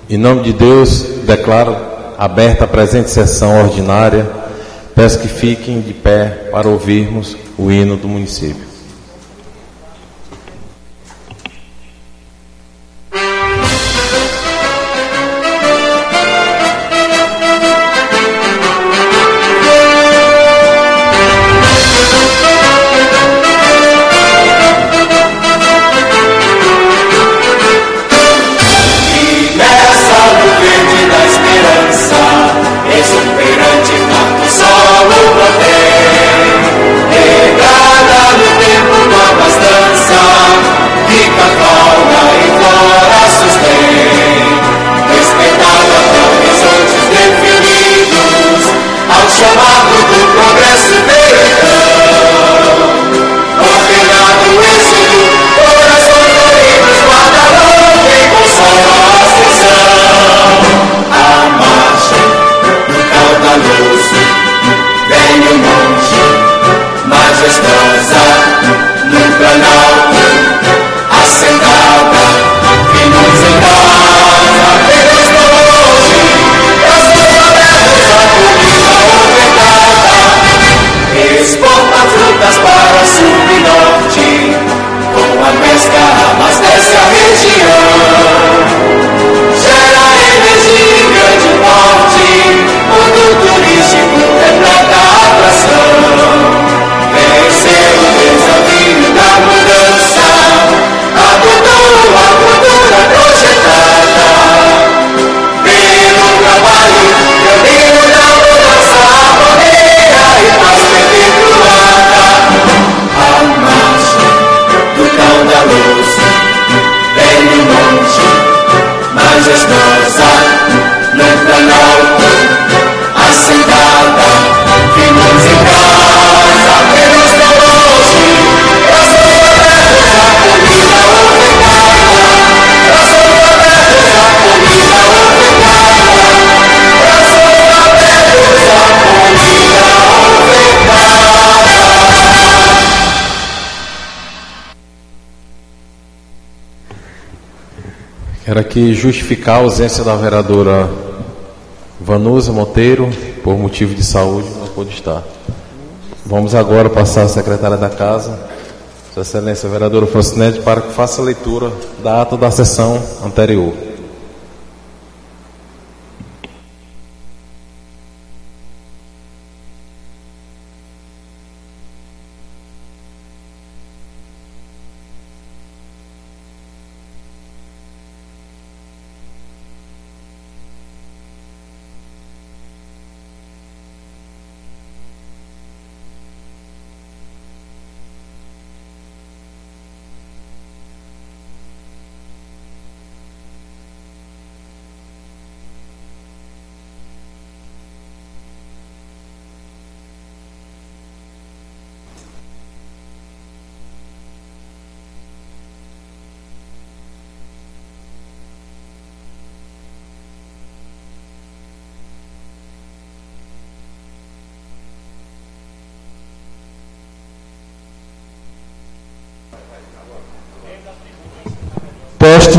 Em nome de Deus, declaro aberta a presente sessão ordinária. Peço que fiquem de pé para ouvirmos o hino do município. Quero aqui justificar a ausência da vereadora Vanusa Monteiro, por motivo de saúde, não pôde estar. Vamos agora passar à secretária da Casa, Sua Excelência a vereadora Francinete, para que faça a leitura da ata da sessão anterior. Poste.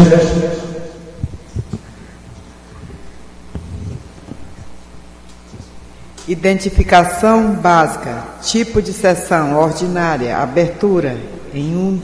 Identificação básica, tipo de sessão ordinária, abertura em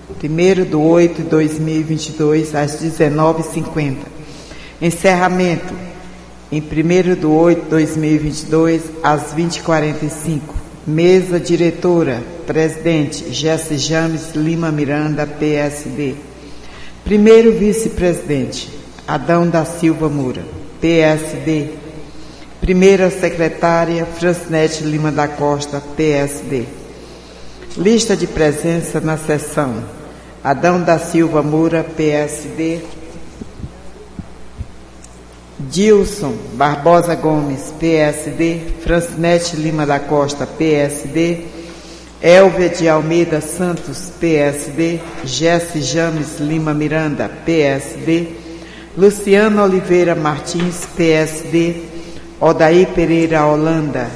1º/8/2022 às 19h50. Encerramento em 1º/8/2022 às 20h45. Mesa diretora, presidente Jesse James Lima Miranda, PSD. Primeiro vice-presidente, Adão da Silva Moura, PSD. Primeira secretária, Francinete Lima da Costa, PSD. Lista de presença na sessão: Adão da Silva Moura, PSD. Dilson Barbosa Gomes, PSD. Francinete Lima da Costa, PSD. Elvia de Almeida Santos, PSD. Jesse James Lima Miranda, PSD. Luciano Oliveira Martins, PSD. Odair Pereira Holanda,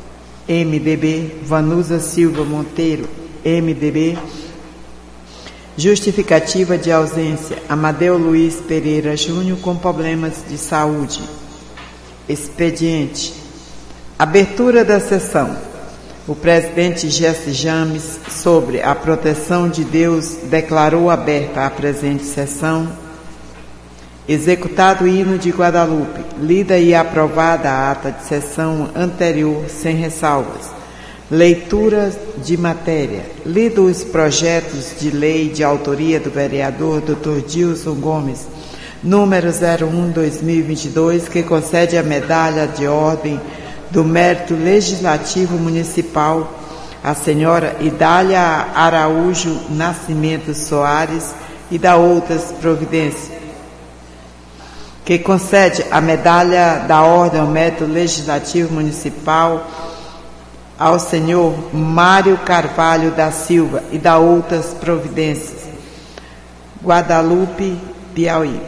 MDB. Vanusa Silva Monteiro, MDB. Justificativa de ausência: Amadeu Luiz Pereira Júnior, com problemas de saúde. Expediente: abertura da sessão. O presidente Jesse James, sobre a proteção de Deus, declarou aberta a presente sessão. Executado o hino de Guadalupe, lida e aprovada a ata de sessão anterior, sem ressalvas. Leitura de matéria. Lido os projetos de lei de autoria do vereador Dr. Dilson Gomes, número 01/2022, que concede a medalha de ordem do Mérito Legislativo Municipal à senhora Idália Araújo Nascimento Soares e da outras providências. Que concede a medalha da ordem ao Mérito Legislativo Municipal ao senhor Mário Carvalho da Silva e da outras providências. Guadalupe, Piauí.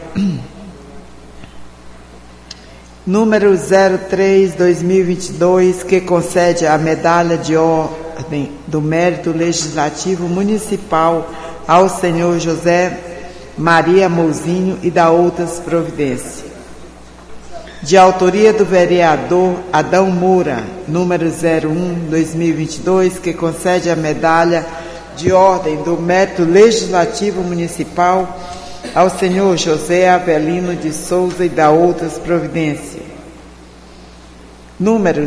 Número 03/2022, que concede a medalha de ordem do Mérito Legislativo Municipal ao senhor José Maria Mouzinho e da outras providências. De autoria do vereador Adão Moura, número 01/2022, que concede a medalha de ordem do Mérito Legislativo Municipal ao senhor José Avelino de Souza e da outras providências. Número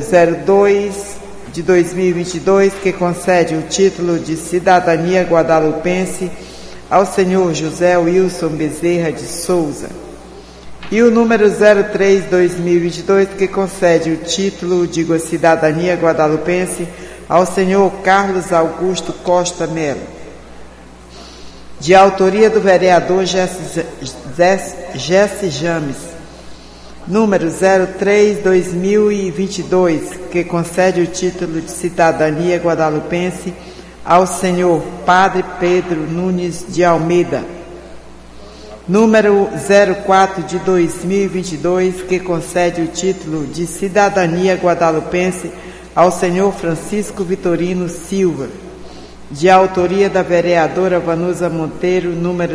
02/2022, que concede o título de cidadania guadalupense ao senhor José Wilson Bezerra de Souza. E o número 03/2022, que concede o título de cidadania guadalupense ao senhor Carlos Augusto Costa Melo. De autoria do vereador Jesse James, número 03/2022, que concede o título de cidadania guadalupense ao senhor Padre Pedro Nunes de Almeida. Número 04/2022, que concede o título de cidadania guadalupense ao senhor Francisco Vitorino Silva. De autoria da vereadora Vanusa Monteiro, número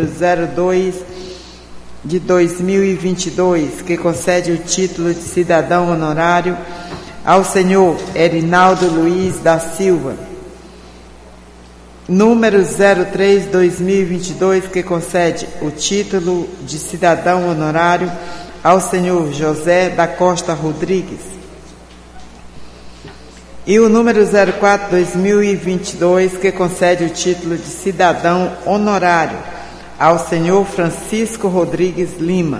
02/2022, que concede o título de cidadão honorário ao senhor Erinaldo Luiz da Silva. Número 03/2022, que concede o título de cidadão honorário ao senhor José da Costa Rodrigues. E o número 04/2022, que concede o título de cidadão honorário ao senhor Francisco Rodrigues Lima.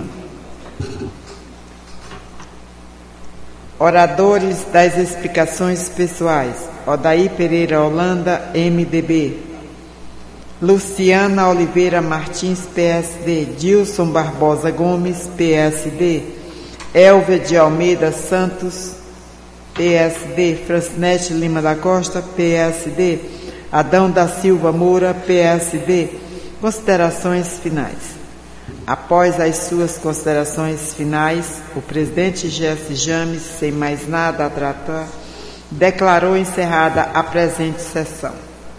Oradores das explicações pessoais: Odaí Pereira Holanda, MDB. Luciana Oliveira Martins, PSD. Dilson Barbosa Gomes, PSD. Elvia de Almeida Santos, PSD. Francinete Lima da Costa, PSD. Adão da Silva Moura, PSD. Considerações finais. Após as suas considerações finais, o presidente Jesse James, sem mais nada a tratar, declarou encerrada a presente sessão.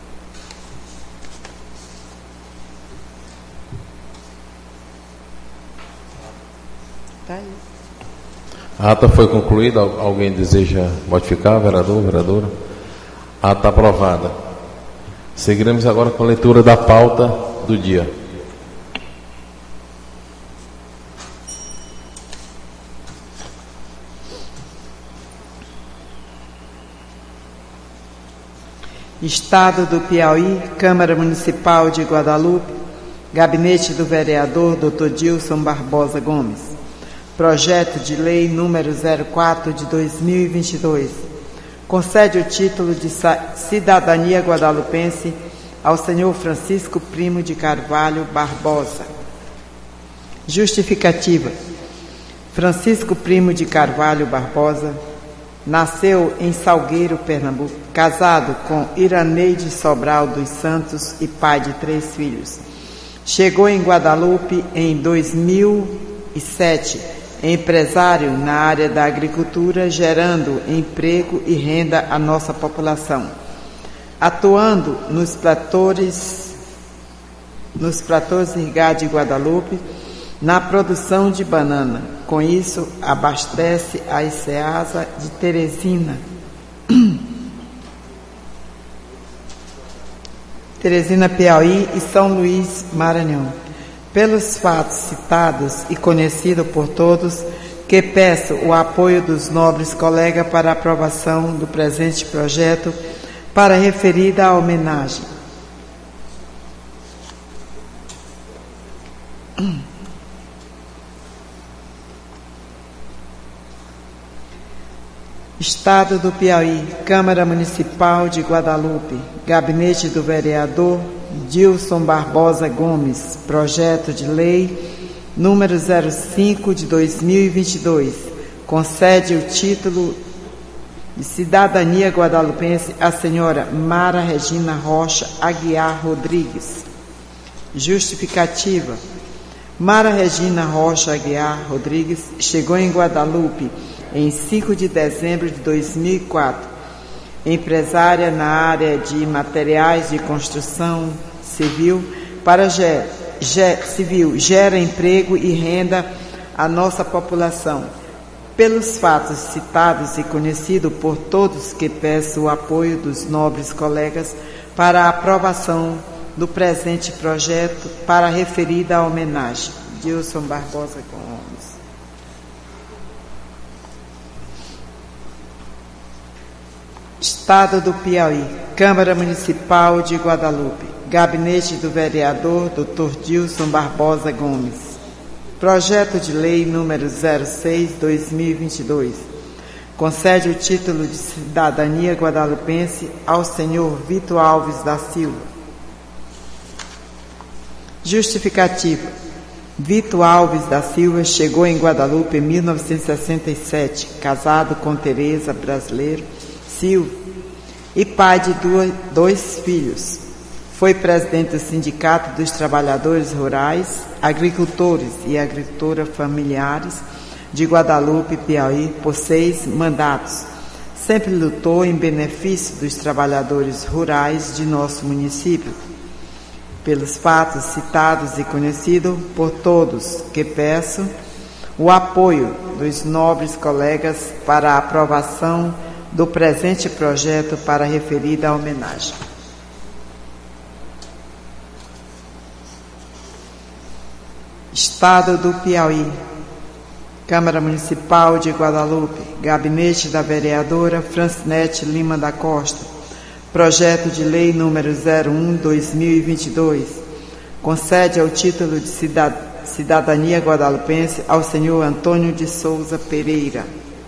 Tá aí. A ata foi concluída. Alguém deseja modificar, vereador, vereadora? A ata aprovada. Seguiremos agora com a leitura da pauta do dia. Estado do Piauí, Câmara Municipal de Guadalupe, Gabinete do Vereador Dr. Dilson Barbosa Gomes. Projeto de Lei número 04/2022. Concede o título de cidadania guadalupense ao senhor Francisco Primo de Carvalho Barbosa. Justificativa. Francisco Primo de Carvalho Barbosa nasceu em Salgueiro, Pernambuco, casado com Iraneide Sobral dos Santos e pai de 3 filhos. Chegou em Guadalupe em 2007, empresário na área da agricultura, gerando emprego e renda à nossa população. Atuando nos platores nos platôs irrigados de Guadalupe, na produção de banana. Com isso, abastece a ICEASA de Teresina. Teresina, Piauí e São Luís, Maranhão. Pelos fatos citados e conhecido por todos, que peço o apoio dos nobres colegas para a aprovação do presente projeto para referida homenagem. Estado do Piauí, Câmara Municipal de Guadalupe, Gabinete do Vereador Dilson Barbosa Gomes, Projeto de Lei número 05 de 2022, concede o título de cidadania guadalupense à senhora Mara Regina Rocha Aguiar Rodrigues. Justificativa. Mara Regina Rocha Aguiar Rodrigues chegou em Guadalupe em 5 de dezembro de 2004. Empresária na área de materiais de construção civil, gera emprego e renda à nossa população. Pelos fatos citados e conhecidos por todos, que peço o apoio dos nobres colegas para a aprovação do presente projeto para a referida homenagem. Dilson Barbosa Gomes. Estado do Piauí, Câmara Municipal de Guadalupe, Gabinete do Vereador Dr. Dilson Barbosa Gomes. Projeto de Lei número 06/2022. Concede o título de cidadania guadalupense ao senhor Vitor Alves da Silva. Justificativa. Vitor Alves da Silva chegou em Guadalupe em 1967, casado com Tereza Brasileiro Silva e pai de dois filhos. Foi presidente do Sindicato dos Trabalhadores Rurais, Agricultores e Agricultoras Familiares de Guadalupe, Piauí, por 6 mandatos. Sempre lutou em benefício dos trabalhadores rurais de nosso município. Pelos fatos citados e conhecidos por todos, que peço o apoio dos nobres colegas para a aprovação do presente projeto para a referida homenagem. Estado do Piauí, Câmara Municipal de Guadalupe, Gabinete da Vereadora Francinete Lima da Costa, Projeto de Lei número 01/2022, concede o título de cidadania guadalupense ao senhor Antônio de Souza Pereira.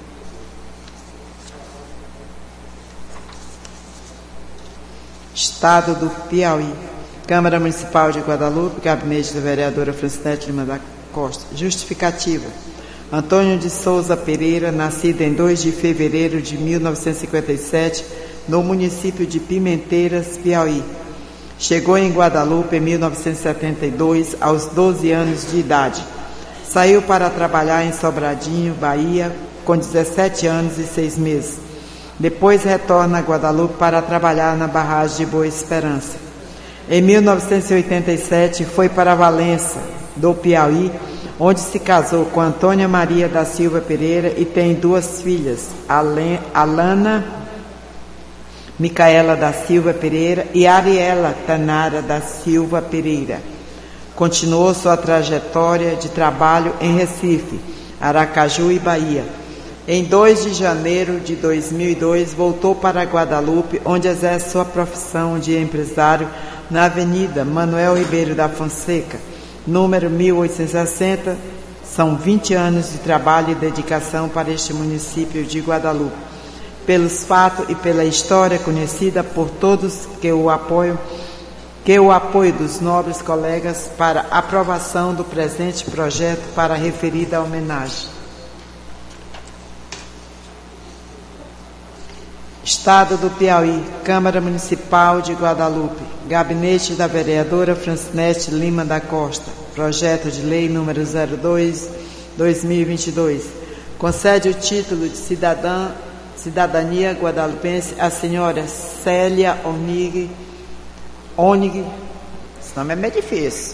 Estado do Piauí, Câmara Municipal de Guadalupe, Gabinete da Vereadora Francinete Lima da Costa. Justificativa. Antônio de Souza Pereira, nascido em 2 de fevereiro de 1957, no município de Pimenteiras, Piauí. Chegou em Guadalupe em 1972, aos 12 anos de idade. Saiu para trabalhar em Sobradinho, Bahia, com 17 anos e 6 meses. Depois retorna a Guadalupe para trabalhar na barragem de Boa Esperança. Em 1987, foi para Valença, do Piauí, onde se casou com Antônia Maria da Silva Pereira e tem 2 filhas, Alana Micaela da Silva Pereira e Ariela Tanara da Silva Pereira. Continuou sua trajetória de trabalho em Recife, Aracaju e Bahia. Em 2 de janeiro de 2002, voltou para Guadalupe, onde exerce sua profissão de empresário na Avenida Manuel Ribeiro da Fonseca, número 1860. São 20 anos de trabalho e dedicação para este município de Guadalupe. Pelos fatos e pela história conhecida por todos, que o apoio dos nobres colegas para aprovação do presente projeto para a referida homenagem. Estado do Piauí, Câmara Municipal de Guadalupe, Gabinete da Vereadora Francinete Lima da Costa, Projeto de Lei número 02/2022, concede o título de cidadania guadalupense à senhora Célia Onig Esse nome é meio difícil.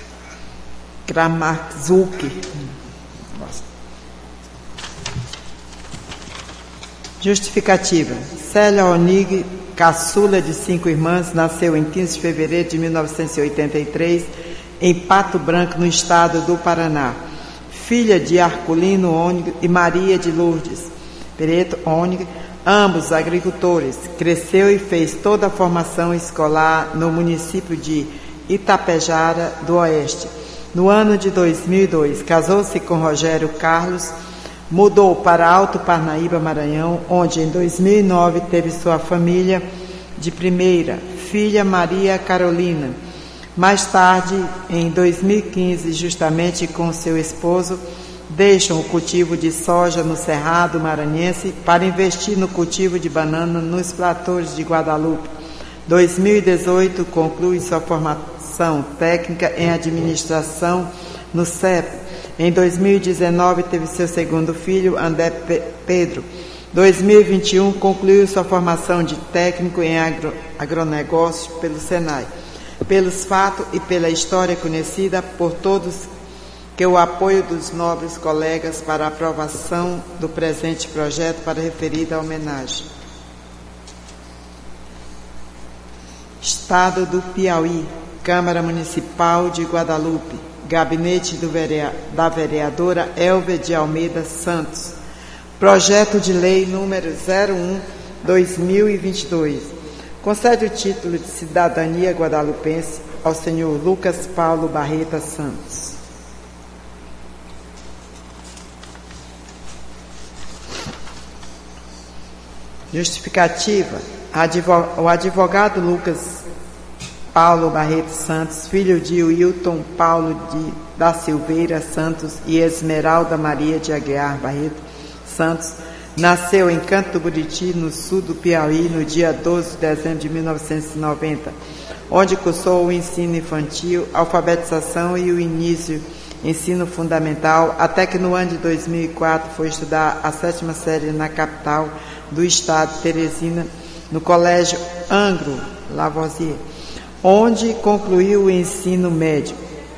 Kramarczuk. Justificativa. Célia Onig, caçula de 5 irmãs, nasceu em 15 de fevereiro de 1983, em Pato Branco, no estado do Paraná. Filha de Arculino Onig e Maria de Lourdes Pereto Onig, ambos agricultores. Cresceu e fez toda a formação escolar no município de Itapejara do Oeste. No ano de 2002, casou-se com Rogério Carlos, mudou para Alto Parnaíba, Maranhão, onde em 2009 teve sua família de primeira, filha Maria Carolina. Mais tarde, em 2015, justamente com seu esposo, deixam o cultivo de soja no Cerrado Maranhense para investir no cultivo de banana nos platôs de Guadalupe. 2018, conclui sua formação técnica em administração no CEP. Em 2019, teve seu segundo filho, André Pedro. 2021, concluiu sua formação de técnico em agronegócio pelo Senai. Pelos fatos e pela história conhecida por todos, que o apoio dos nobres colegas para a aprovação do presente projeto para referida homenagem. Estado do Piauí, Câmara Municipal de Guadalupe, Gabinete da vereadora Elvia de Almeida Santos. Projeto de lei número 01/2022. Concede o título de cidadania guadalupense ao senhor Lucas Paulo Barreta Santos. Justificativa. O advogado Lucas Paulo Barreto Santos, filho de Wilton Paulo da Silveira Santos e Esmeralda Maria de Aguiar Barreto Santos, nasceu em Canto do Buriti, no sul do Piauí, no dia 12 de dezembro de 1990, onde cursou o ensino infantil, alfabetização e o ensino fundamental, até que no ano de 2004 foi estudar a 7ª série na capital do estado, Teresina, no Colégio Anglo Lavoisier, onde concluiu o ensino médio.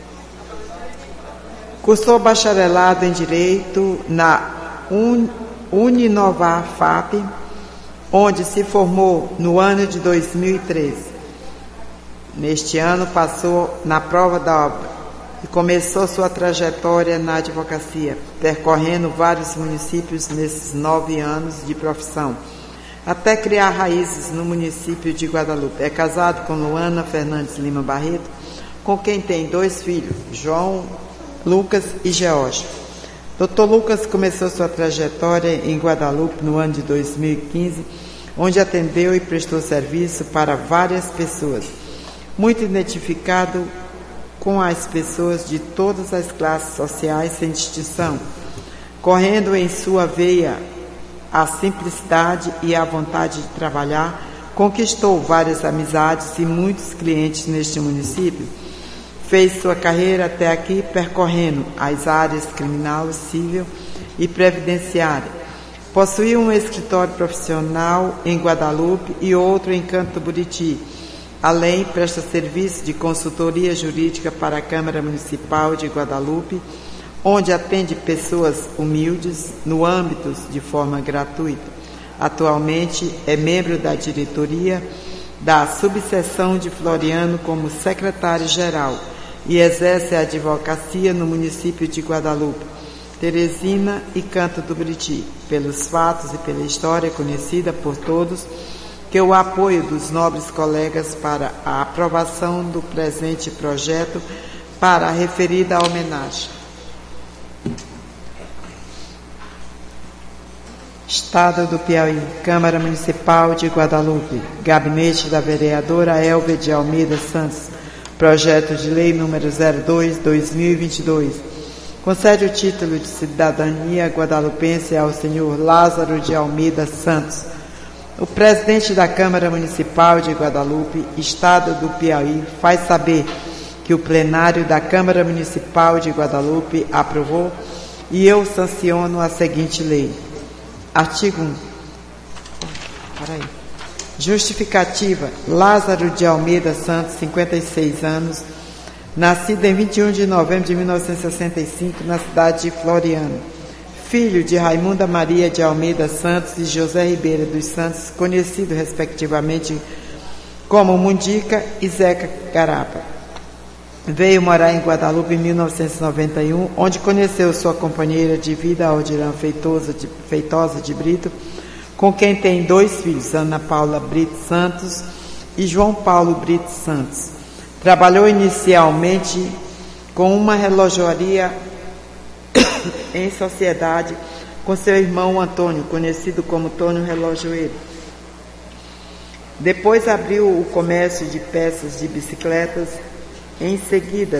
Cursou bacharelado em Direito na Uninovar FAP, onde se formou no ano de 2013. Neste ano passou na prova da OAB e começou sua trajetória na advocacia, percorrendo vários municípios nesses 9 anos de profissão, até criar raízes no município de Guadalupe. É casado com Luana Fernandes Lima Barreto, com quem tem 2 filhos, João, Lucas e Geórgio. Dr. Lucas começou sua trajetória em Guadalupe no ano de 2015, onde atendeu e prestou serviço para várias pessoas, muito identificado com as pessoas de todas as classes sociais, sem distinção, correndo em sua veia a simplicidade e a vontade de trabalhar. Conquistou várias amizades e muitos clientes neste município. Fez sua carreira até aqui percorrendo as áreas criminal, civil e previdenciária. Possui um escritório profissional em Guadalupe e outro em Canto do Buriti. Além, presta serviço de consultoria jurídica para a Câmara Municipal de Guadalupe, onde atende pessoas humildes no âmbito de forma gratuita. Atualmente é membro da diretoria da subseção de Floriano como secretário-geral e exerce a advocacia no município de Guadalupe, Teresina e Canto do Buriti. Pelos fatos e pela história conhecida por todos, que o apoio dos nobres colegas para a aprovação do presente projeto para a referida homenagem. Estado do Piauí, Câmara Municipal de Guadalupe, Gabinete da vereadora Elvia de Almeida Santos, projeto de lei número 02/2022. Concede o título de cidadania guadalupense ao senhor Lázaro de Almeida Santos. O presidente da Câmara Municipal de Guadalupe, Estado do Piauí, faz saber que o plenário da Câmara Municipal de Guadalupe aprovou e eu sanciono a seguinte lei. Artigo 1. Justificativa: Lázaro de Almeida Santos, 56 anos, nascido em 21 de novembro de 1965, na cidade de Floriano. Filho de Raimunda Maria de Almeida Santos e José Ribeiro dos Santos, conhecido respectivamente como Mundica e Zeca Garapa. Veio morar em Guadalupe em 1991, onde conheceu sua companheira de vida, Aldirã Feitosa de Brito, com quem tem 2 filhos, Ana Paula Brito Santos e João Paulo Brito Santos. Trabalhou inicialmente com uma relojoaria em sociedade com seu irmão Antônio, conhecido como Tônio Relojoeiro. Depois abriu o comércio de peças de bicicletas, em seguida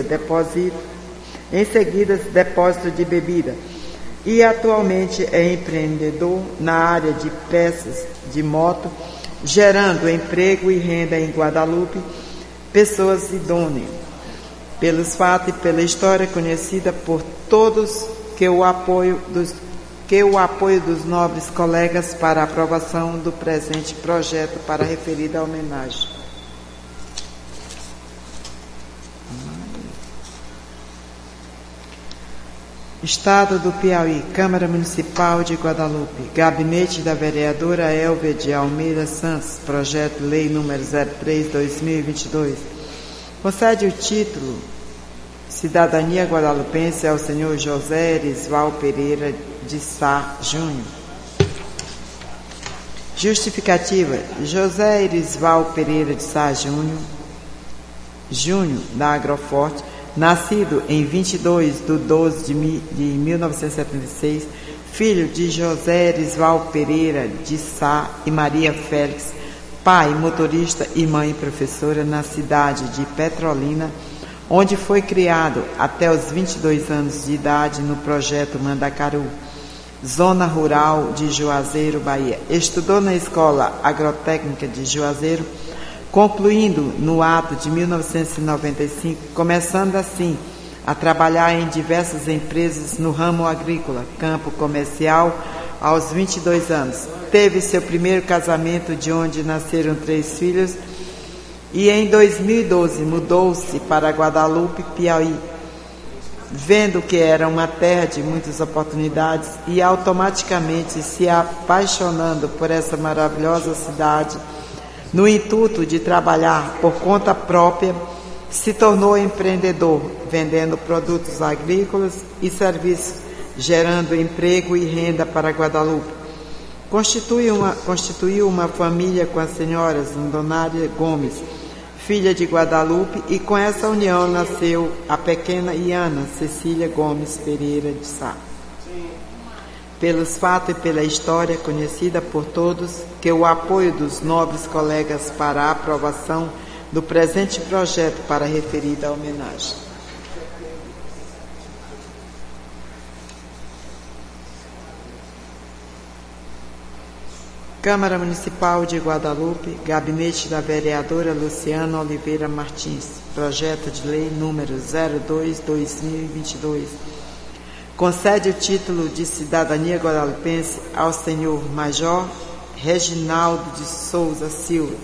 depósito de bebida, e atualmente é empreendedor na área de peças de moto, gerando emprego e renda em Guadalupe, pessoas idôneas, pelos fatos e pela história conhecida por todos, que o apoio dos nobres colegas para a aprovação do presente projeto para a referida homenagem. Estado do Piauí, Câmara Municipal de Guadalupe, Gabinete da Vereadora Elvia de Almeida Santos, Projeto Lei número 03/2022. Concede o título Cidadania Guadalupense ao senhor José Erisval Pereira de Sá Júnior. Justificativa: José Erisval Pereira de Sá Júnior, da Agroforte, nascido em 22/12 de 1976, filho de José Erisval Pereira de Sá e Maria Félix, pai motorista e mãe professora na cidade de Petrolina, onde foi criado até os 22 anos de idade no projeto Mandacaru, zona rural de Juazeiro, Bahia. Estudou na Escola Agrotécnica de Juazeiro, concluindo no ato de 1995, começando assim a trabalhar em diversas empresas no ramo agrícola, campo comercial, aos 22 anos. Teve seu primeiro casamento, de onde nasceram 3 filhos, e em 2012 mudou-se para Guadalupe, Piauí, vendo que era uma terra de muitas oportunidades e automaticamente se apaixonando por essa maravilhosa cidade, no intuito de trabalhar por conta própria, se tornou empreendedor, vendendo produtos agrícolas e serviços, gerando emprego e renda para Guadalupe. Constituiu uma família com as senhoras Donária Gomes, filha de Guadalupe, e com essa união nasceu a pequena Iana Cecília Gomes Pereira de Sá. Pelos fatos e pela história conhecida por todos, que o apoio dos nobres colegas para a aprovação do presente projeto para a referida homenagem. Câmara Municipal de Guadalupe, Gabinete da Vereadora Luciana Oliveira Martins, Projeto de Lei número 02/2022. Concede o título de Cidadania Guadalupense ao senhor Major Reginaldo de Souza Silva.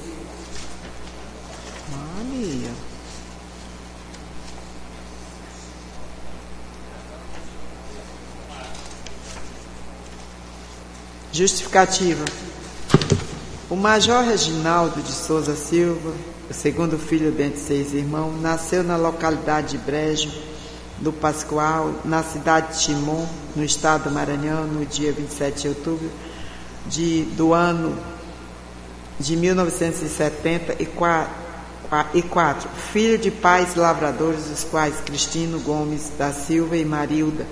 Maria. Justificativa. O Major Reginaldo de Souza Silva, o segundo filho dentre 6 irmãos, nasceu na localidade de Brejo do Pascoal, na cidade de Timon, no estado do Maranhão, no dia 27 de outubro do ano de 1974, filho de pais lavradores, os quais Cristino Gomes da Silva e Marilda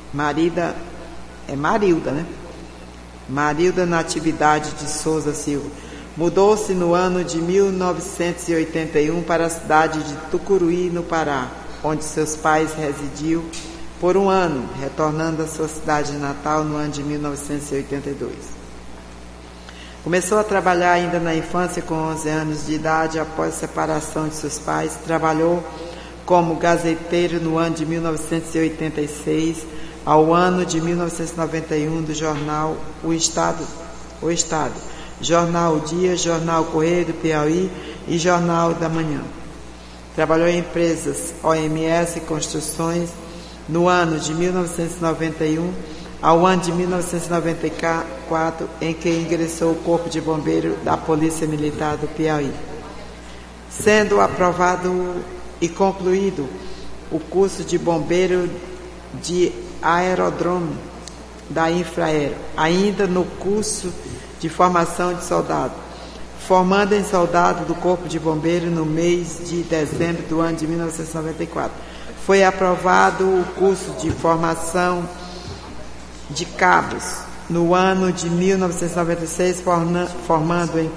Natividade de Souza Silva. Mudou-se no ano de 1981 para a cidade de Tucuruí, no Pará, onde seus pais residiu por um ano, retornando à sua cidade natal no ano de 1982. Começou a trabalhar ainda na infância, com 11 anos de idade. Após a separação de seus pais, trabalhou como gazeteiro no ano de 1986 ao ano de 1991 do jornal O Estado, Jornal O Dia, Jornal Correio do Piauí e Jornal da Manhã. Trabalhou em empresas OMS Construções no ano de 1991 ao ano de 1994, em que ingressou o Corpo de Bombeiro da Polícia Militar do Piauí. Sendo aprovado e concluído o curso de bombeiro de aeródromo da Infraero, ainda no curso de formação de soldado, formando em soldado do Corpo de Bombeiro no mês de dezembro do ano de 1994. Foi aprovado o curso de formação de cabos no ano de 1996, formando em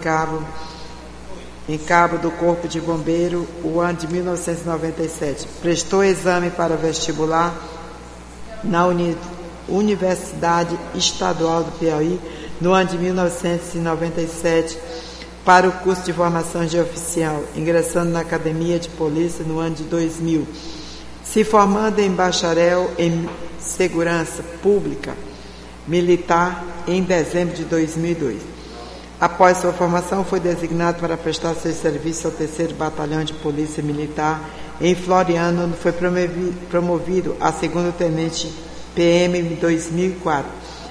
cabo do Corpo de Bombeiro o ano de 1997. Prestou exame para vestibular na Universidade Estadual do Piauí no ano de 1997 para o curso de formação de oficial, ingressando na Academia de Polícia no ano de 2000, se formando em bacharel em Segurança Pública Militar em dezembro de 2002. Após sua formação, foi designado para prestar seu serviço ao 3º Batalhão de Polícia Militar em Floriano, onde foi promovido a segundo tenente PM em 2004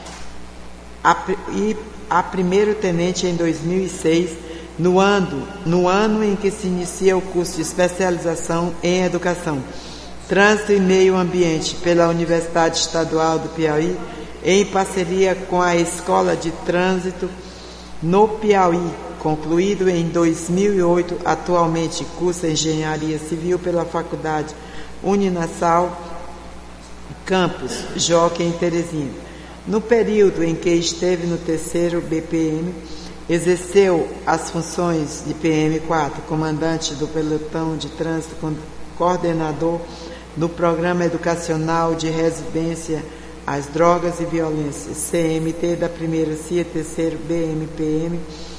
e a primeiro tenente em 2006, no ano em que se inicia o curso de especialização em Educação, Trânsito e Meio Ambiente pela Universidade Estadual do Piauí, em parceria com a Escola de Trânsito no Piauí, concluído em 2008, atualmente cursa Engenharia Civil pela Faculdade Uninasal, Campus Jockey em Teresina. No período em que esteve no 3º BPM, exerceu as funções de PM4, comandante do pelotão de trânsito, coordenador no Programa Educacional de Resistência às Drogas e Violência, CMT da 1ª CIA, 3º BMPM,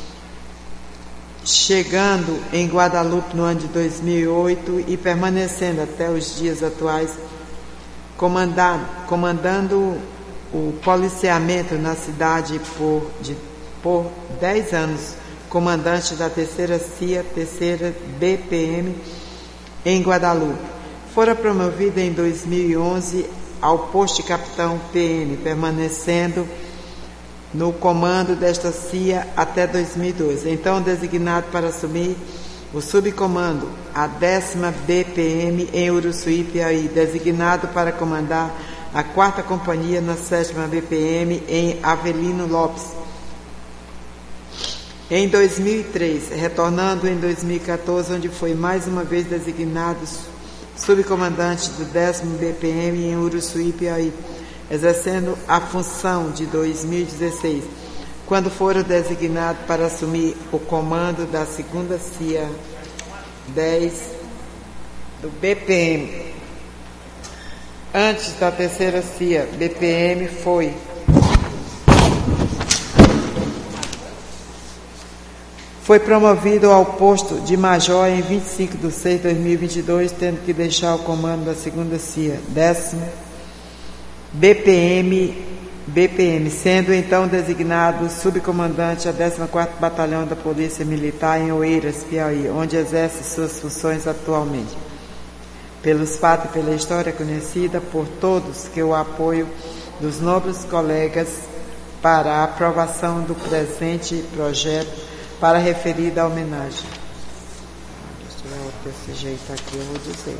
chegando em Guadalupe no ano de 2008 e permanecendo até os dias atuais, comandando o policiamento na cidade por 10 anos, comandante da 3ª CIA, 3ª BPM em Guadalupe. Fora promovido em 2011 ao posto de capitão PM, permanecendo no comando desta CIA até 2012. Então designado para assumir o subcomando, a 10ª BPM em Uruçuí, Piauí, designado para comandar a 4ª Companhia na 7ª BPM em Avelino Lopes. Em 2003, retornando em 2014, onde foi mais uma vez designado subcomandante do 10º BPM em Uruçuí, Piauí, exercendo a função de 2016, quando foram designados para assumir o comando da 2ª CIA 10 do BPM. Antes da 3ª CIA BPM foi promovido ao posto de major em 25 de 6 de 2022, tendo que deixar o comando da 2ª CIA 10º BPM, sendo então designado subcomandante a 14º Batalhão da Polícia Militar em Oeiras, Piauí, onde exerce suas funções atualmente. Pelos fatos e pela história conhecida por todos, que o apoio dos nobres colegas para a aprovação do presente projeto para a referida homenagem. Se tiver outro desse jeito aqui, eu vou dizer.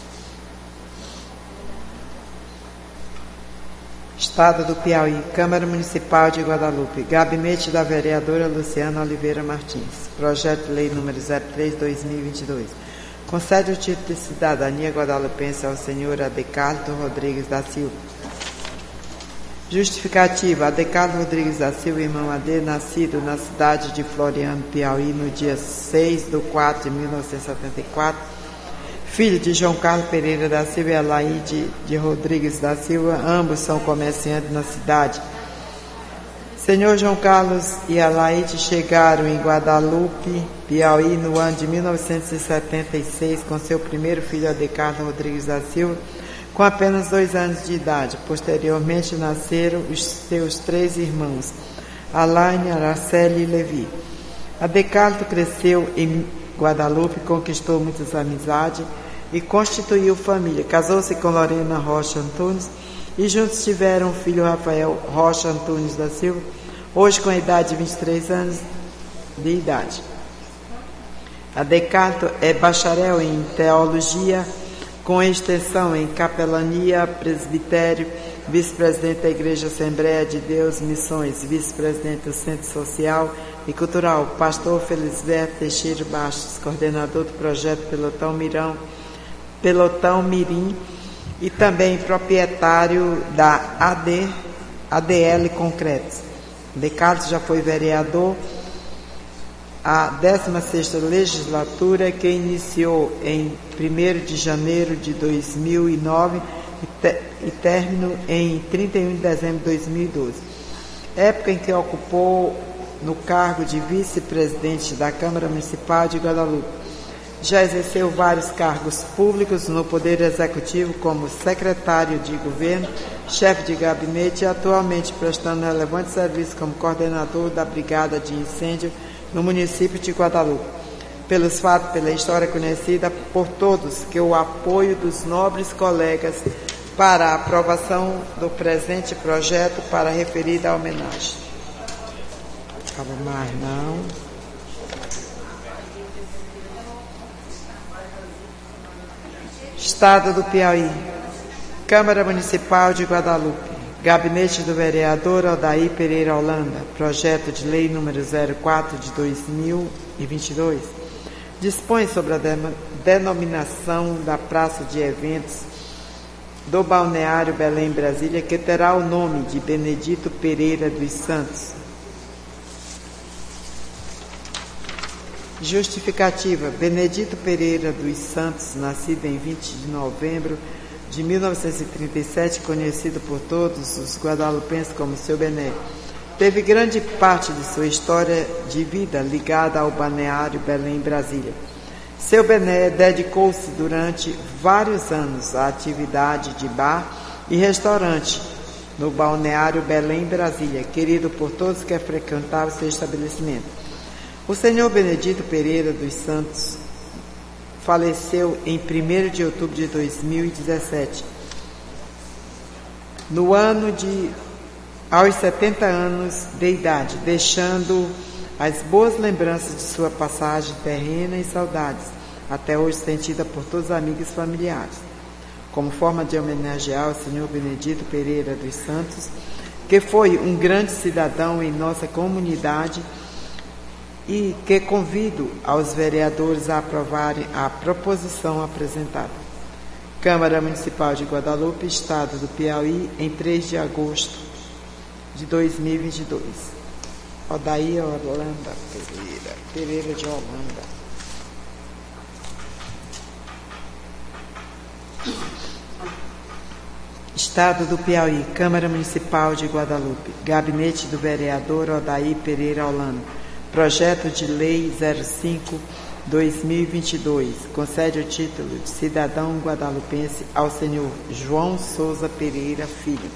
Estado do Piauí, Câmara Municipal de Guadalupe, Gabinete da Vereadora Luciana Oliveira Martins, Projeto de Lei número 03/2022. Concede o título de cidadania guadalupense ao senhor Adecardo Rodrigues da Silva. Justificativa: Adecardo Rodrigues da Silva, irmão Ade, nascido na cidade de Floriano, Piauí, no dia 6/4 de 1974, filho de João Carlos Pereira da Silva e Alaide de Rodrigues da Silva, ambos são comerciantes na cidade. Senhor João Carlos e Alaide chegaram em Guadalupe, Piauí, no ano de 1976, com seu primeiro filho, Adecardo Rodrigues da Silva, com apenas 2 anos de idade. Posteriormente nasceram os seus 3 irmãos, Alaine, Araceli e Levi. Adecarto cresceu em Guadalupe, conquistou muitas amizades e constituiu família. Casou-se com Lorena Rocha Antunes e juntos tiveram o filho Rafael Rocha Antunes da Silva, hoje com a idade de 23 anos de idade. Adecarto é bacharel em teologia, com extensão em capelania, presbitério, vice-presidente da Igreja Assembleia de Deus Missões, vice-presidente do Centro Social e Cultural, pastor Felisberto Teixeira Bastos, coordenador do projeto Pelotão Mirim e também proprietário da ADL Concretos. Adecarto já foi vereador a 16ª legislatura, que iniciou em 1º de janeiro de 2009 e terminou em 31 de dezembro de 2012, época em que ocupou no cargo de vice-presidente da Câmara Municipal de Guadalupe. Já exerceu vários cargos públicos no Poder Executivo, como secretário de governo, chefe de gabinete e atualmente prestando relevante serviço como coordenador da Brigada de Incêndio no município de Guadalupe. Pelos fatos, pela história conhecida por todos, que o apoio dos nobres colegas para a aprovação do presente projeto para a referida homenagem. Acaba mais não. Estado do Piauí. Câmara Municipal de Guadalupe. Gabinete do vereador Aldair Pereira Holanda. Projeto de lei número 04 de 2022. Dispõe sobre a denominação da praça de eventos do Balneário Belém, Brasília, que terá o nome de Benedito Pereira dos Santos. Justificativa. Benedito Pereira dos Santos, nascido em 20 de novembro de 1937, conhecido por todos os guadalupenses como Seu Bené, teve grande parte de sua história de vida ligada ao Balneário Belém, Brasília. Seu Bené dedicou-se durante vários anos à atividade de bar e restaurante no Balneário Belém, Brasília, querido por todos que frequentavam seu estabelecimento. O senhor Benedito Pereira dos Santos faleceu em 1º de outubro de 2017, aos 70 anos de idade, deixando as boas lembranças de sua passagem terrena e saudades, até hoje sentida por todos os amigos e familiares. Como forma de homenagear o senhor Benedito Pereira dos Santos, que foi um grande cidadão em nossa comunidade, e que convido aos vereadores a aprovarem a proposição apresentada. Câmara Municipal de Guadalupe, Estado do Piauí, em 3 de agosto de 2022. Aldair Holanda Pereira de Holanda. Estado do Piauí, Câmara Municipal de Guadalupe, Gabinete do vereador Aldair Pereira Holanda. Projeto de Lei 05/2022 concede o título de cidadão guadalupense ao senhor João Souza Pereira Filho.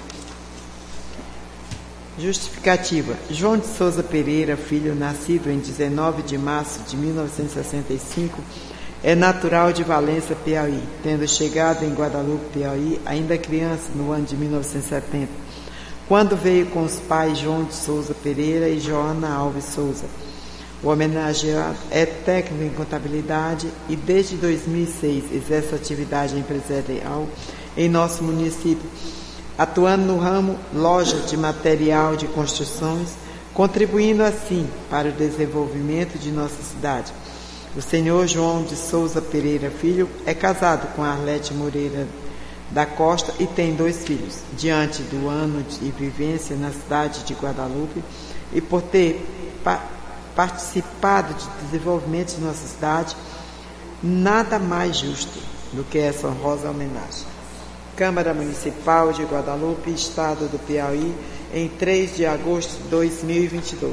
Justificativa. João de Souza Pereira Filho, nascido em 19 de março de 1965, é natural de Valença, Piauí, tendo chegado em Guadalupe, Piauí, ainda criança, no ano de 1970, quando veio com os pais João de Souza Pereira e Joana Alves Souza. O homenageado é técnico em contabilidade e desde 2006 exerce atividade empresarial em nosso município, atuando no ramo loja de material de construções, contribuindo assim para o desenvolvimento de nossa cidade. O senhor João de Souza Pereira Filho é casado com Arlete Moreira da Costa e tem 2 filhos. Diante do ano de vivência na cidade de Guadalupe e por ter participado de desenvolvimento de nossa cidade, nada mais justo do que essa honrosa homenagem. Câmara Municipal de Guadalupe, Estado do Piauí, em 3 de agosto de 2022.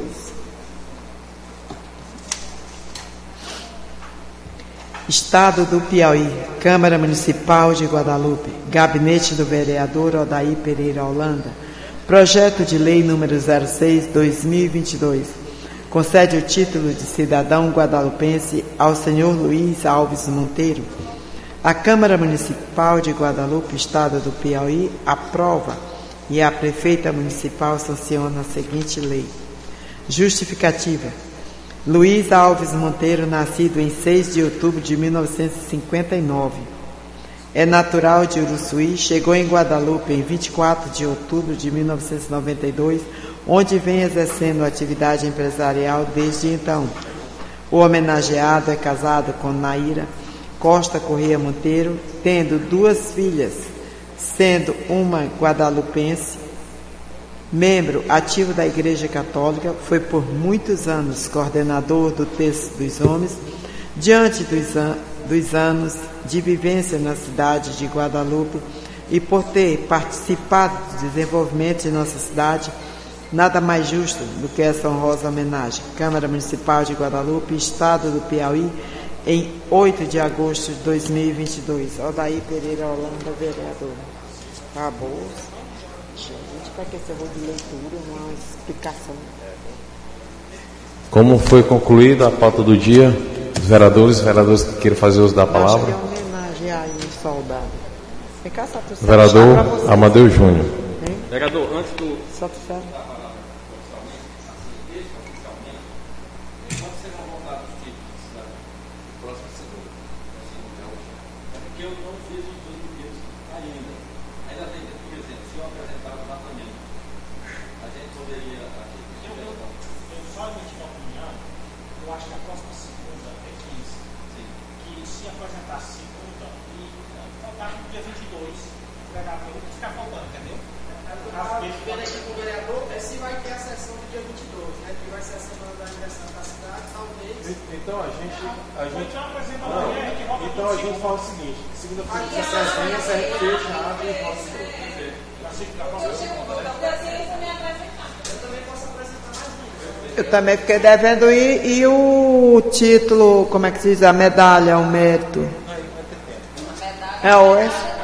Estado do Piauí, Câmara Municipal de Guadalupe, Gabinete do vereador Aldair Pereira Holanda. Projeto de Lei número 06/2022 concede o título de cidadão guadalupense ao senhor Luiz Alves Monteiro. A Câmara Municipal de Guadalupe, Estado do Piauí, aprova e a Prefeita Municipal sanciona a seguinte lei. Justificativa. Luiz Alves Monteiro, nascido em 6 de outubro de 1959. É natural de Uruçuí, chegou em Guadalupe em 24 de outubro de 1992, onde vem exercendo atividade empresarial desde então. O homenageado é casado com Naira Costa Corrêa Monteiro, tendo 2 filhas, sendo uma guadalupense, membro ativo da Igreja Católica, foi por muitos anos coordenador do Terço dos Homens. Diante dos anos de vivência na cidade de Guadalupe e por ter participado do desenvolvimento de nossa cidade, nada mais justo do que essa honrosa homenagem. Câmara Municipal de Guadalupe, Estado do Piauí, em 8 de agosto de 2022. Odair Pereira Holanda, vereador. Acabou. Gente, para que esse erro de leitura, uma explicação. Como foi concluída a pauta do dia? Os vereadores que queiram fazer uso da palavra. Acho que é homenagem aí, soldado. Vem cá, Vereador Amadeu Júnior. Hein? Vereador, antes do... Então a gente fala o seguinte: segunda-feira de sessão, essa fecha, abre e volta. Eu também fiquei devendo e o título, como é que se diz? A medalha, o mérito. É o esse?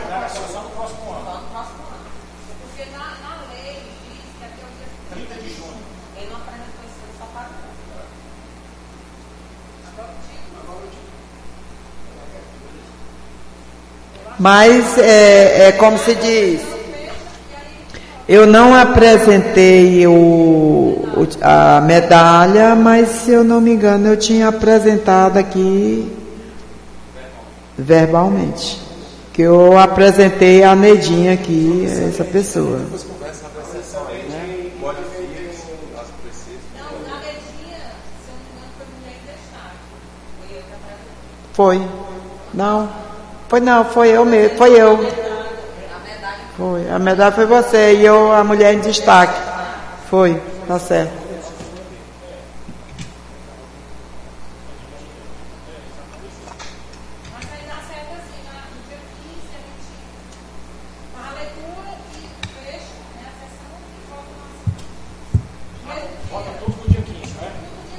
Mas é como se diz, eu não apresentei a medalha, mas se eu não me engano eu tinha apresentado aqui verbalmente, que eu apresentei a Nedinha aqui, essa pessoa. Foi, não. Foi eu mesmo, foi eu. Foi, a medalha foi você e eu, a mulher em destaque. Foi, tá certo. Mas aí dá certo assim, no dia 15 a gente faz a leitura e fecha a sessão e volta no Volta tudo no dia 15, né?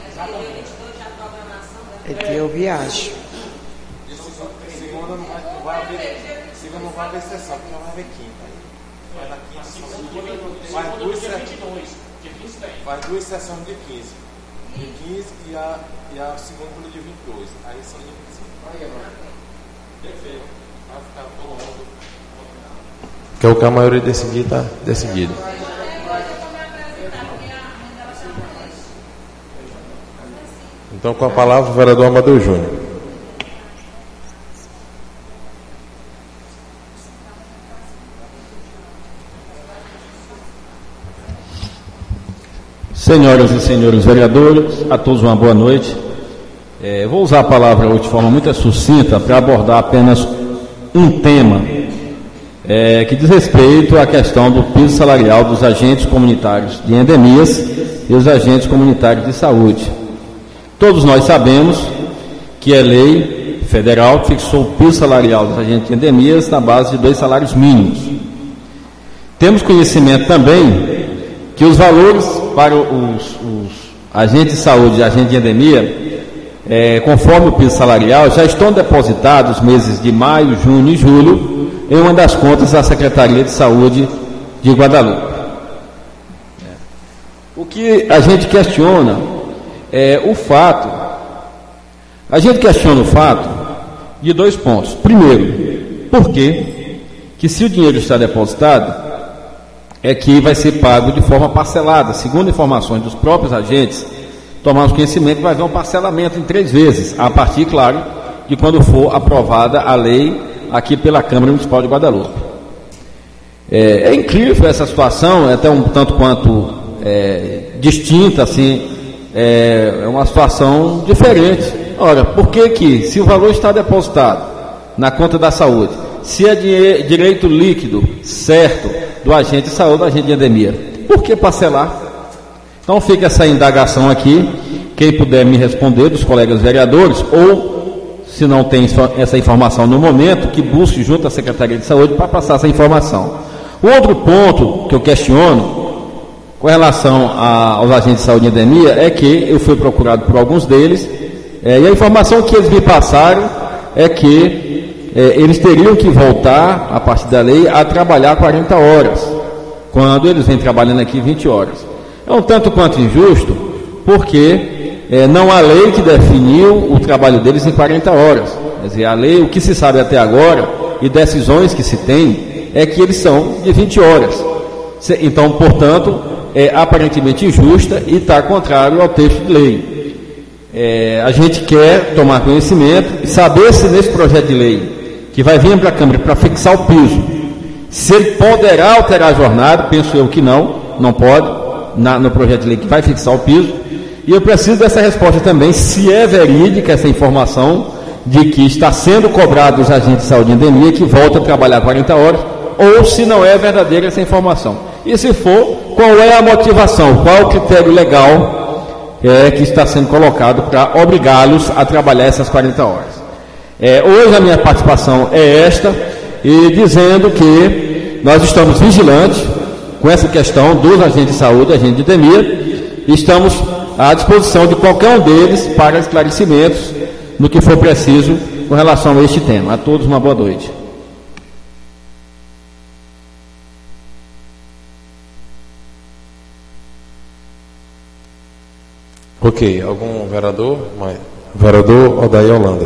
É que eu viajo. Segunda não vai haver sessão, porque não vai haver quinta. Vai na quinta, vai 2 sessões. Vai 2 sessões dia 15. Dia 15 e a segunda pelo dia 22. Aí são dia 25. Perfeito. Vai ficar todo mundo. Que é o que a maioria decidir, está decidido. Então, com a palavra, o vereador Amadeu Júnior. Senhoras e senhores vereadores, a todos uma boa noite. Vou usar a palavra hoje de forma muito sucinta para abordar apenas um tema que diz respeito à questão do piso salarial dos agentes comunitários de endemias e os agentes comunitários de saúde. Todos nós sabemos que é lei federal que fixou o piso salarial dos agentes de endemias na base de 2 salários mínimos. Temos conhecimento também que os valores para os agentes de saúde e agentes de endemia, conforme o piso salarial, já estão depositados nos meses de maio, junho e julho em uma das contas da Secretaria de Saúde de Guadalupe. O que a gente questiona é o fato. A gente questiona o fato de 2 pontos. Primeiro, por que se o dinheiro está depositado, é que vai ser pago de forma parcelada. Segundo informações dos próprios agentes, tomamos conhecimento que vai haver um parcelamento em 3 vezes, a partir, claro, de quando for aprovada a lei aqui pela Câmara Municipal de Guadalupe. É incrível essa situação, é até um tanto quanto distinta, assim, é uma situação diferente. Ora, por que se o valor está depositado na conta da saúde, se é direito líquido, certo, do agente de saúde, do agente de endemia, por que parcelar? Então fica essa indagação aqui, quem puder me responder, dos colegas vereadores, ou se não tem essa informação no momento, que busque junto à Secretaria de Saúde para passar essa informação. O outro ponto que eu questiono com relação aos agentes de saúde e endemia é que eu fui procurado por alguns deles, e a informação que eles me passaram é que eles teriam que voltar, a partir da lei, a trabalhar 40 horas, quando eles vêm trabalhando aqui 20 horas. É um tanto quanto injusto, porque não há lei que definiu o trabalho deles em 40 horas. Quer dizer, a lei, o que se sabe até agora, e decisões que se tem, é que eles são de 20 horas. Então, portanto, é aparentemente injusta e está contrário ao texto de lei. A gente quer tomar conhecimento e saber se nesse projeto de lei que vai vir para a Câmara para fixar o piso, se ele poderá alterar a jornada. Penso eu que não pode, no projeto de lei que vai fixar o piso. E eu preciso dessa resposta também, se é verídica essa informação de que está sendo cobrado dos agentes de saúde e endemia que voltam a trabalhar 40 horas, ou se não é verdadeira essa informação. E se for, qual é a motivação, qual é o critério legal que está sendo colocado para obrigá-los a trabalhar essas 40 horas. Hoje a minha participação é esta, e dizendo que nós estamos vigilantes com essa questão dos agentes de saúde, agentes de endemia, e estamos à disposição de qualquer um deles para esclarecimentos no que for preciso com relação a este tema. A todos uma boa noite. Ok, algum vereador? Vereador Odair Holanda.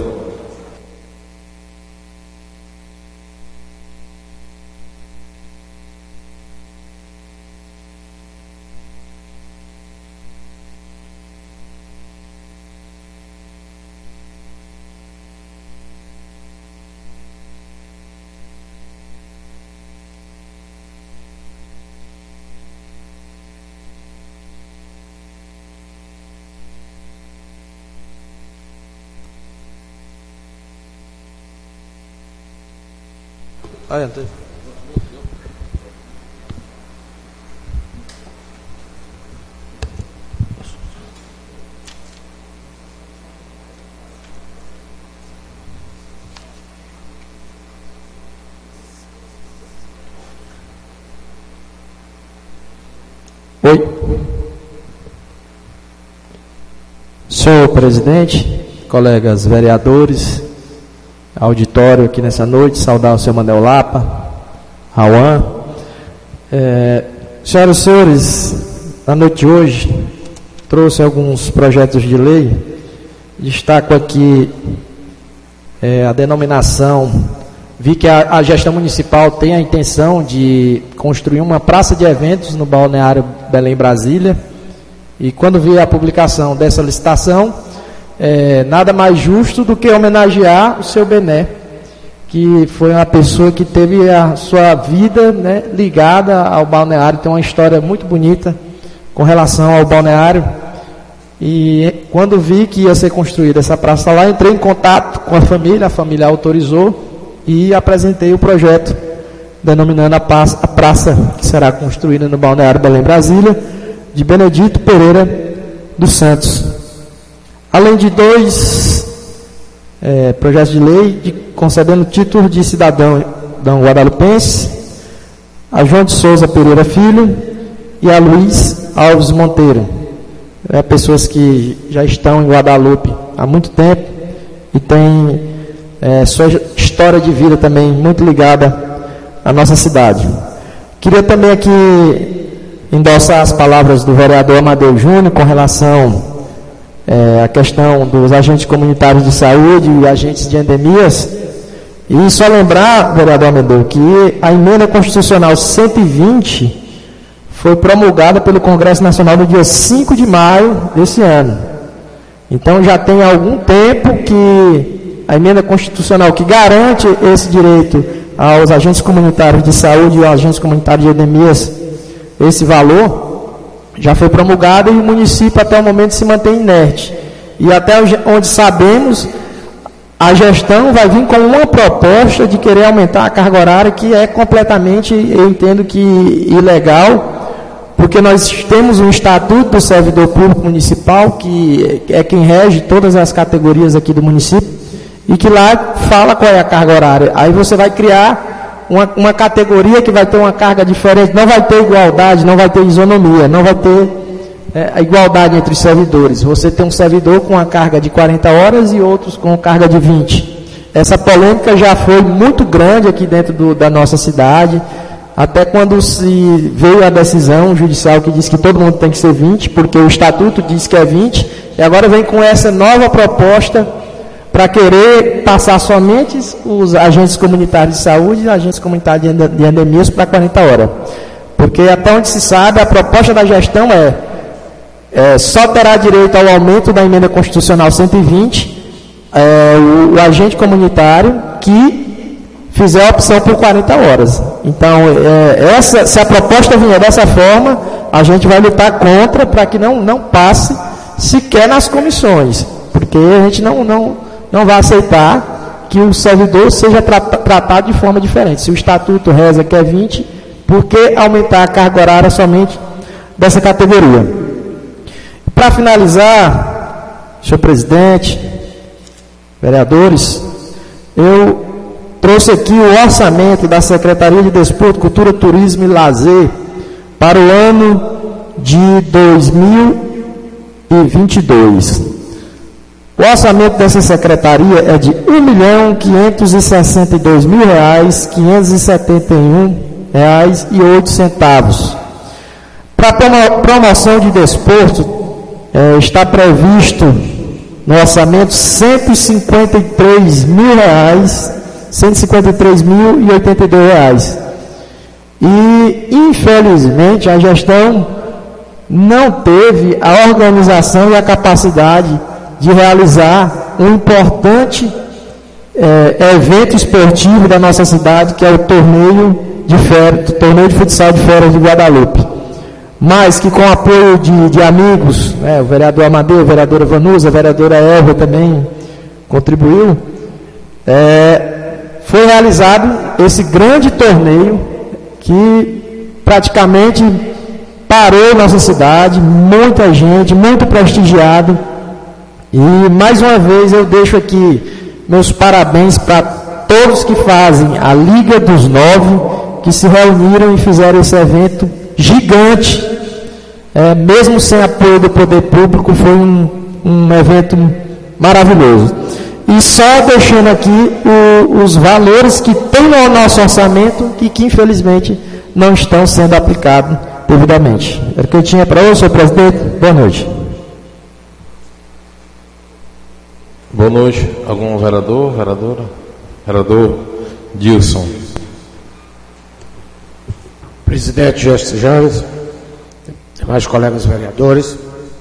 Oi. Senhor presidente, colegas vereadores, auditório aqui nessa noite, saudar o senhor Manuel Lapa, Rauan. Senhoras e senhores, na noite de hoje, trouxe alguns projetos de lei. Destaco aqui a denominação. Vi que a gestão municipal tem a intenção de construir uma praça de eventos no balneário Belém, Brasília. E quando vi a publicação dessa licitação, nada mais justo do que homenagear o seu Bené, que foi uma pessoa que teve a sua vida, né, ligada ao balneário. Tem uma história muito bonita com relação ao balneário. E quando vi que ia ser construída essa praça lá, entrei em contato com a família autorizou e apresentei o projeto denominando a praça que será construída no balneário Belém, Brasília, de Benedito Pereira dos Santos. Além de 2 projetos de lei concedendo título de cidadão guadalupense a João de Souza Pereira Filho e a Luiz Alves Monteiro. Pessoas que já estão em Guadalupe há muito tempo e têm sua história de vida também muito ligada à nossa cidade. Queria também aqui endossar as palavras do vereador Amadeu Júnior com relação à questão dos agentes comunitários de saúde e agentes de endemias. E só lembrar, vereador Amadeu, que a emenda constitucional 120 foi promulgada pelo Congresso Nacional no dia 5 de maio desse ano. Então já tem algum tempo que a emenda constitucional que garante esse direito aos agentes comunitários de saúde e aos agentes comunitários de endemias, esse valor já foi promulgado e o município até o momento se mantém inerte. E até onde sabemos, a gestão vai vir com uma proposta de querer aumentar a carga horária, que é completamente, eu entendo que ilegal, porque nós temos um estatuto do servidor público municipal, que é quem rege todas as categorias aqui do município, e que lá fala qual é a carga horária. Aí você vai criar uma categoria que vai ter uma carga diferente, não vai ter igualdade, não vai ter isonomia, não vai ter a igualdade entre os servidores. Você tem um servidor com uma carga de 40 horas e outros com carga de 20. Essa polêmica já foi muito grande aqui dentro da nossa cidade, até quando se veio a decisão judicial que diz que todo mundo tem que ser 20, porque o estatuto diz que é 20, e agora vem com essa nova proposta para querer passar somente os agentes comunitários de saúde e agentes comunitários de endemias para 40 horas. Porque até onde se sabe, a proposta da gestão só terá direito ao aumento da emenda constitucional 120 o agente comunitário que fizer a opção por 40 horas. Então, se a proposta vier dessa forma, a gente vai lutar contra para que não passe sequer nas comissões, porque a gente não vai aceitar que o servidor seja tratado de forma diferente. Se o estatuto reza que é 20, por que aumentar a carga horária somente dessa categoria? Para finalizar, senhor presidente, vereadores, eu trouxe aqui o orçamento da Secretaria de Desporto, Cultura, Turismo e Lazer para o ano de 2022. O orçamento dessa secretaria é de R$ 1.562.571,08. Para promoção de desporto, está previsto no orçamento R$ 153.082. E, infelizmente, a gestão não teve a organização e a capacidade de realizar um importante evento esportivo da nossa cidade, que é o torneio de futsal de férias de Guadalupe. Mas que, com o apoio de amigos, o vereador Amadeu, a vereadora Vanusa, a vereadora Elva também contribuiu, foi realizado esse grande torneio que praticamente parou nossa cidade, muita gente, muito prestigiado. E, mais uma vez, eu deixo aqui meus parabéns para todos que fazem a Liga dos 9, que se reuniram e fizeram esse evento gigante. Mesmo sem apoio do poder público, foi um evento maravilhoso. E só deixando aqui os valores que tem no nosso orçamento e que, infelizmente, não estão sendo aplicados devidamente. Era o que eu tinha para hoje, senhor presidente. Boa noite. Boa noite. Algum vereador, vereadora? Vereador Dilson. Presidente Gesto Janes, demais colegas vereadores,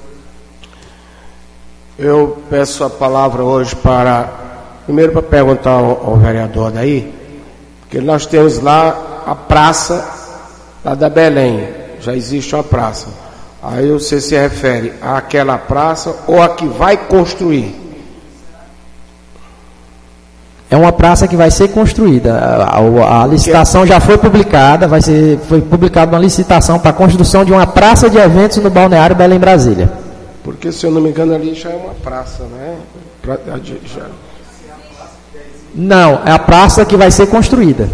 eu peço a palavra hoje primeiro para perguntar ao vereador daí, porque nós temos lá a praça lá da Belém, já existe uma praça. Aí você se refere àquela praça ou a que vai construir? É uma praça que vai ser construída. A licitação já foi publicada, foi publicada uma licitação para a construção de uma praça de eventos no Balneário Belém, Brasília. Porque, se eu não me engano, ali já é uma praça, né? Não, é a praça que vai ser construída.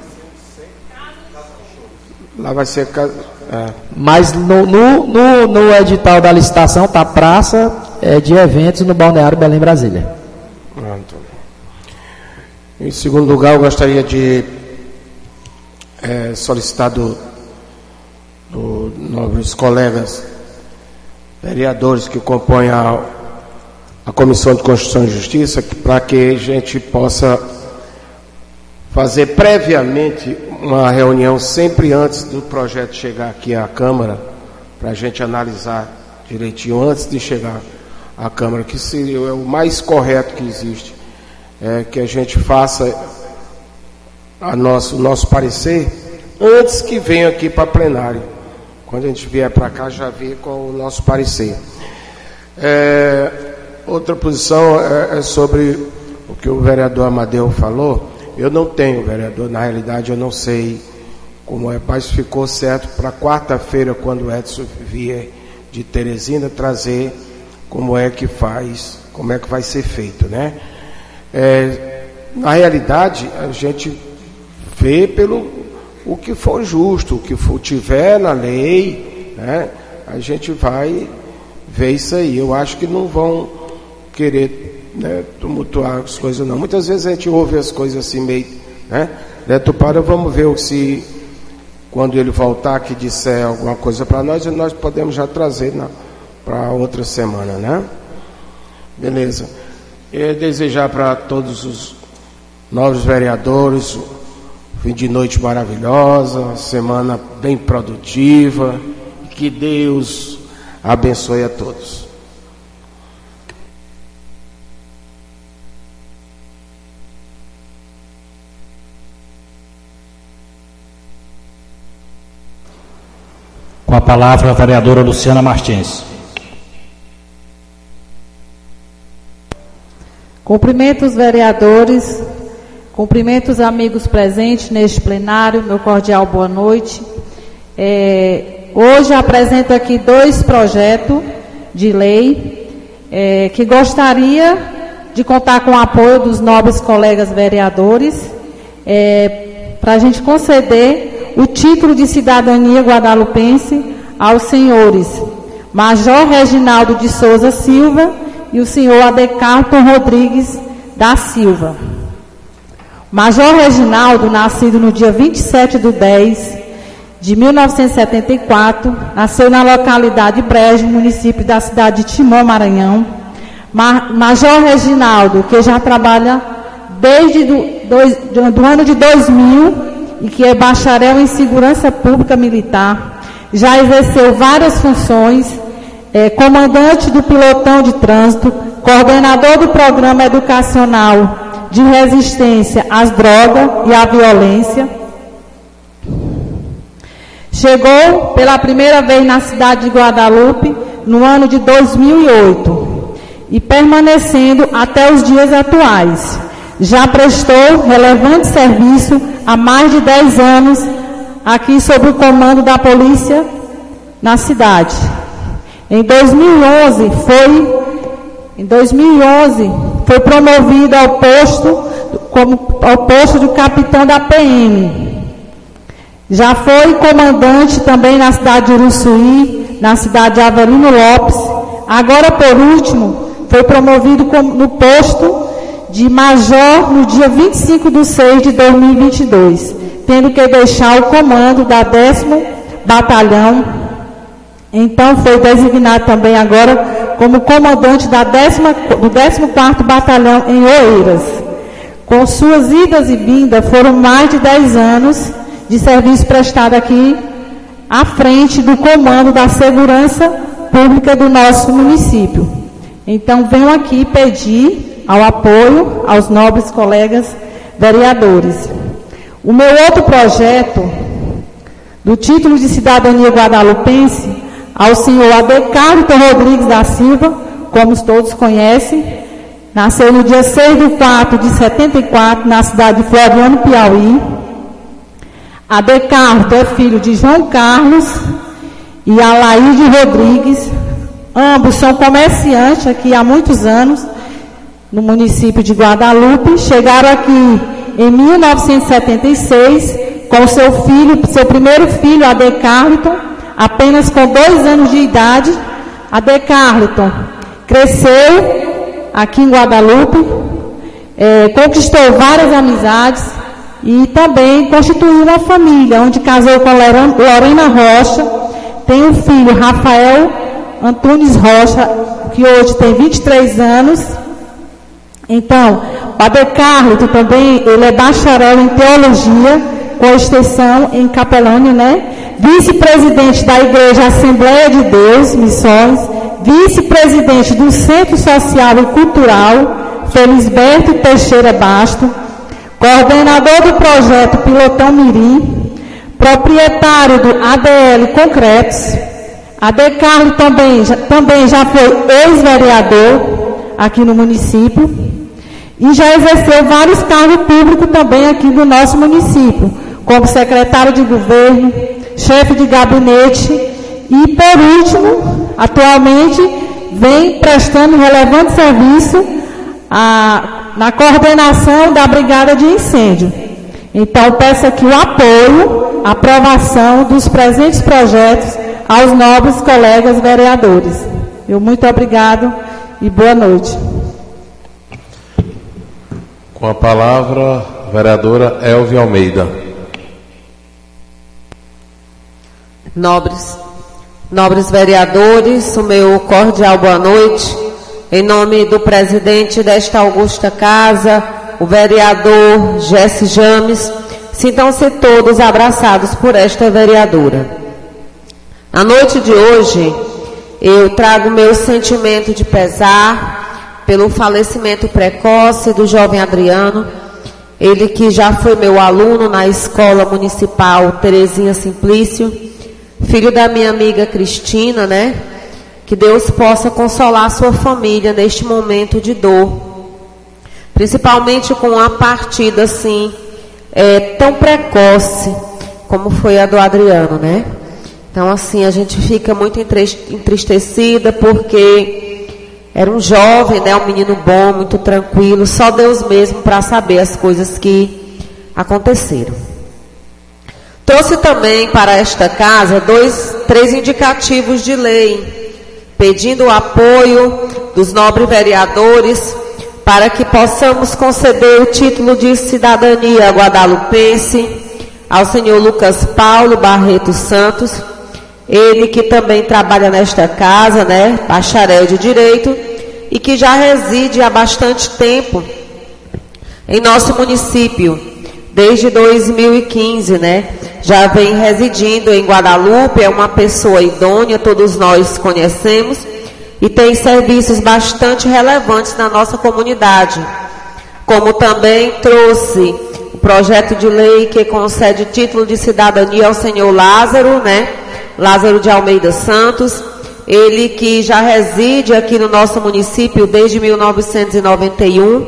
Lá vai ser... Mas no edital da licitação está praça de eventos no Balneário Belém, Brasília. Pronto. Em segundo lugar, eu gostaria de solicitar nobres colegas vereadores que compõem a Comissão de Constituição e Justiça, para que a gente possa fazer previamente uma reunião sempre antes do projeto chegar aqui à Câmara, para a gente analisar direitinho antes de chegar à Câmara, que seria o mais correto que existe, que a gente faça o nosso parecer antes que venha aqui para plenário. Quando a gente vier para cá, já vê qual o nosso parecer. Outra posição é sobre o que o vereador Amadeu falou. Eu não tenho, vereador, na realidade eu não sei como é, mas ficou certo para quarta-feira, quando o Edson vier de Teresina, trazer como é que faz, como é que vai ser feito, né? Na realidade, a gente vê pelo o que for justo, o que for, tiver na lei, né? A gente vai ver isso aí. Eu acho que não vão querer, né, tumultuar as coisas, não. Muitas vezes a gente ouve as coisas assim meio, né? Para, vamos ver se quando ele voltar que disser alguma coisa para nós podemos já trazer para outra semana, né? Beleza. Eu desejar para todos os novos vereadores fim de noite maravilhosa, semana bem produtiva, que Deus abençoe a todos. Com a palavra a vereadora Luciana Martins. Cumprimento os vereadores, cumprimento os amigos presentes neste plenário, meu cordial boa noite. Hoje apresento aqui 2 projetos de lei que gostaria de contar com o apoio dos nobres colegas vereadores para a gente conceder o título de cidadania guadalupense aos senhores Major Reginaldo de Souza Silva e o senhor Adecarton Rodrigues da Silva. Major Reginaldo, nascido no dia 27/10/1974, nasceu na localidade Brejo, município da cidade de Timon, Maranhão. Major Reginaldo, que já trabalha desde do ano de 2000 e que é bacharel em Segurança Pública Militar, já exerceu várias funções, comandante do pilotão de trânsito, coordenador do programa educacional de resistência às drogas e à violência. Chegou pela primeira vez na cidade de Guadalupe no ano de 2008 e permanecendo até os dias atuais. Já prestou relevante serviço há mais de 10 anos aqui sob o comando da polícia na cidade. Em 2011 foi promovido ao posto de capitão da PM. Já foi comandante também na cidade de Uruçuí, na cidade de Avelino Lopes. Agora, por último, foi promovido no posto de major no dia 25/6/2022, tendo que deixar o comando da 10º Batalhão. Então, foi designado também agora como comandante do 14º Batalhão em Oeiras. Com suas idas e vindas, foram mais de 10 anos de serviço prestado aqui à frente do comando da segurança pública do nosso município. Então, venho aqui pedir ao apoio aos nobres colegas vereadores. O meu outro projeto, do título de cidadania guadalupense, ao senhor Adecarton Rodrigues da Silva, como todos conhecem, nasceu no dia 6/4/74, na cidade de Floriano, Piauí. Adecarton é filho de João Carlos e Alaide Rodrigues. Ambos são comerciantes aqui há muitos anos, no município de Guadalupe. Chegaram aqui em 1976 com seu primeiro filho, Adecarton, apenas com 2 anos de idade. Adecarton cresceu aqui em Guadalupe, conquistou várias amizades e também constituiu uma família, onde casou com Lorena Rocha, tem um filho, Rafael Antunes Rocha, que hoje tem 23 anos. Então, o Adecarlo também, ele é bacharel em teologia, com extensão em Capelândia, né? Vice-presidente da Igreja Assembleia de Deus, Missões, vice-presidente do Centro Social e Cultural, Felisberto Teixeira Basto, coordenador do projeto Pilotão Mirim, proprietário do ADL Concretos. Adecarlo também já foi ex-vereador aqui no município e já exerceu vários cargos públicos também aqui no nosso município, como secretário de governo, chefe de gabinete e, por último, atualmente vem prestando relevante serviço na coordenação da Brigada de Incêndio. Então, peço aqui o apoio, a aprovação dos presentes projetos aos nobres colegas vereadores. Muito obrigado e boa noite. Com a palavra, vereadora Elvia Almeida. Nobres vereadores, o meu cordial boa noite. Em nome do presidente desta augusta casa, o vereador Jesse James, sintam-se todos abraçados por esta vereadora. Na noite de hoje, eu trago meu sentimento de pesar pelo falecimento precoce do jovem Adriano, ele que já foi meu aluno na Escola Municipal Terezinha Simplício, filho da minha amiga Cristina, né? Que Deus possa consolar sua família neste momento de dor, principalmente com a partida assim, tão precoce como foi a do Adriano, né? Então assim, a gente fica muito entristecida porque era um jovem, né? Um menino bom, muito tranquilo, só Deus mesmo para saber as coisas que aconteceram. Trouxe também para esta casa 3 indicativos de lei, pedindo o apoio dos nobres vereadores para que possamos conceder o título de cidadania guadalupense ao senhor Lucas Paulo Barreto Santos, ele que também trabalha nesta casa, né, bacharel de Direito, e que já reside há bastante tempo em nosso município, desde 2015, né, já vem residindo em Guadalupe, é uma pessoa idônea, todos nós conhecemos, e tem serviços bastante relevantes na nossa comunidade. Como também trouxe o projeto de lei que concede título de cidadania ao senhor Lázaro, né? Lázaro de Almeida Santos, ele que já reside aqui no nosso município desde 1991,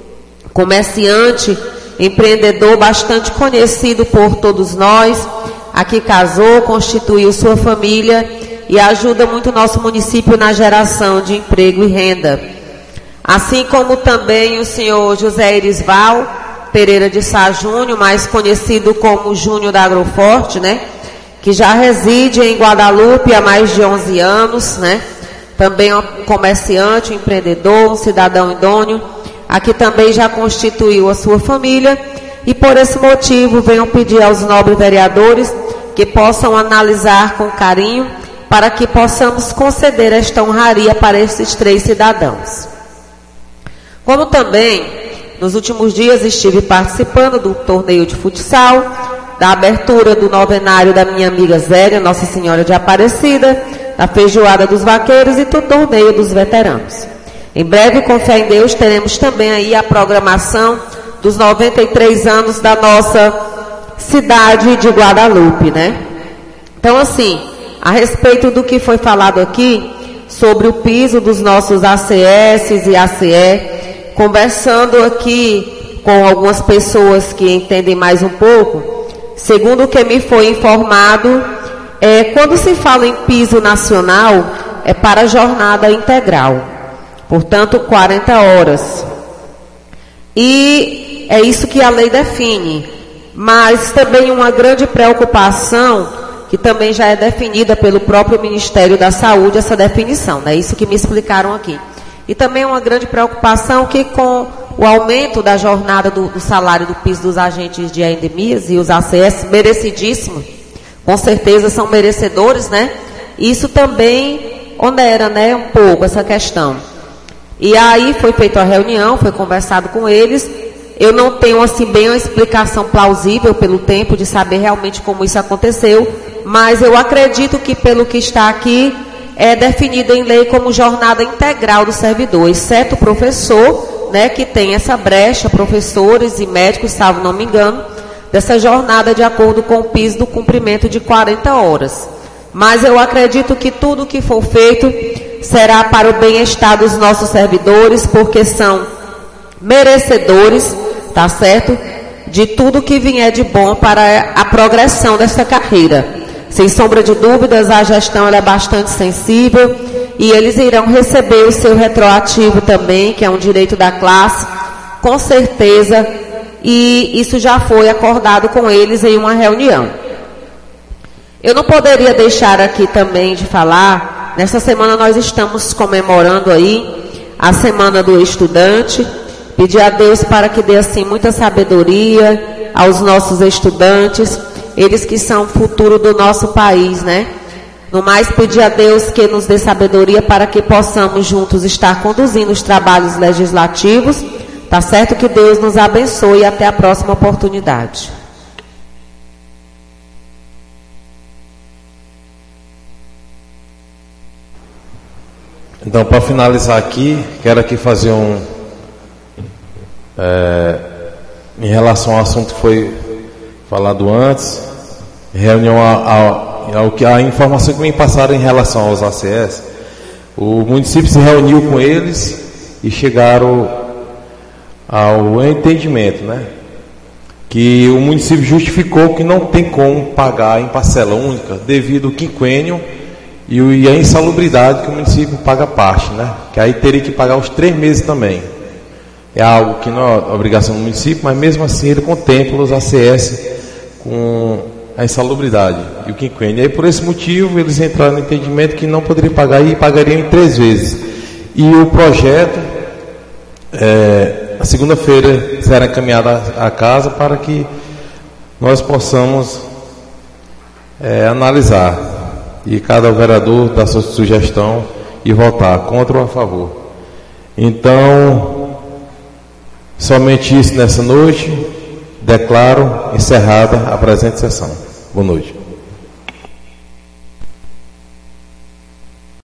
comerciante, empreendedor bastante conhecido por todos nós, aqui casou, constituiu sua família e ajuda muito o nosso município na geração de emprego e renda. Assim como também o senhor José Erisval Pereira de Sá Júnior, mais conhecido como Júnior da Agroforte, né? Que já reside em Guadalupe há mais de 11 anos, né? Também é um comerciante, um empreendedor, um cidadão idôneo. Aqui também já constituiu a sua família e por esse motivo venho pedir aos nobres vereadores que possam analisar com carinho para que possamos conceder esta honraria para esses 3 cidadãos. Como também, nos últimos dias estive participando do torneio de futsal, da abertura do novenário da minha amiga Zélia, Nossa Senhora de Aparecida, da feijoada dos vaqueiros e do torneio dos veteranos. Em breve, com fé em Deus, teremos também aí a programação dos 93 anos da nossa cidade de Guadalupe, né? Então, assim, a respeito do que foi falado aqui, sobre o piso dos nossos ACS e ACE, conversando aqui com algumas pessoas que entendem mais um pouco, segundo o que me foi informado, quando se fala em piso nacional, é para jornada integral. Portanto, 40 horas. E é isso que a lei define. Mas também uma grande preocupação, que também já é definida pelo próprio Ministério da Saúde, essa definição, né? Isso que me explicaram aqui. E também uma grande preocupação que com o aumento da jornada do salário do piso dos agentes de endemias e os ACS, merecidíssimo, com certeza são merecedores, né? Isso também onera, né, um pouco essa questão. E aí foi feita a reunião, foi conversado com eles. Eu não tenho assim bem uma explicação plausível pelo tempo de saber realmente como isso aconteceu, mas eu acredito que pelo que está aqui é definido em lei como jornada integral do servidor, exceto o professor, né, que tem essa brecha, professores e médicos, salvo não me engano, dessa jornada de acordo com o piso do cumprimento de 40 horas. Mas eu acredito que tudo que for feito será para o bem-estar dos nossos servidores, porque são merecedores, tá certo? De tudo que vier de bom para a progressão dessa carreira. Sem sombra de dúvidas, a gestão ela é bastante sensível e eles irão receber o seu retroativo também, que é um direito da classe, com certeza, e isso já foi acordado com eles em uma reunião. Eu não poderia deixar aqui também de falar, nessa semana nós estamos comemorando aí a Semana do Estudante, pedir a Deus para que dê assim muita sabedoria aos nossos estudantes, eles que são o futuro do nosso país, né? No mais, pedir a Deus que nos dê sabedoria para que possamos juntos estar conduzindo os trabalhos legislativos, tá certo? Que Deus nos abençoe e até a próxima oportunidade. Então, para finalizar aqui, quero aqui fazer em relação ao assunto que foi falado antes, reunião a informação que me passaram em relação aos ACS, o município se reuniu com eles e chegaram ao entendimento, né? Que o município justificou que não tem como pagar em parcela única devido ao quinquênio e a insalubridade que o município paga parte, né? Que aí teria que pagar os 3 meses também. É algo que não é obrigação do município, mas mesmo assim ele contempla os ACS com a insalubridade e o quinquênio. E aí por esse motivo eles entraram no entendimento que não poderiam pagar e pagariam em 3 vezes. E o projeto, a segunda-feira, será encaminhado à casa para que nós possamos analisar. E cada vereador dá sua sugestão e votar contra ou a favor. Então, somente isso nessa noite, declaro encerrada a presente sessão. Boa noite.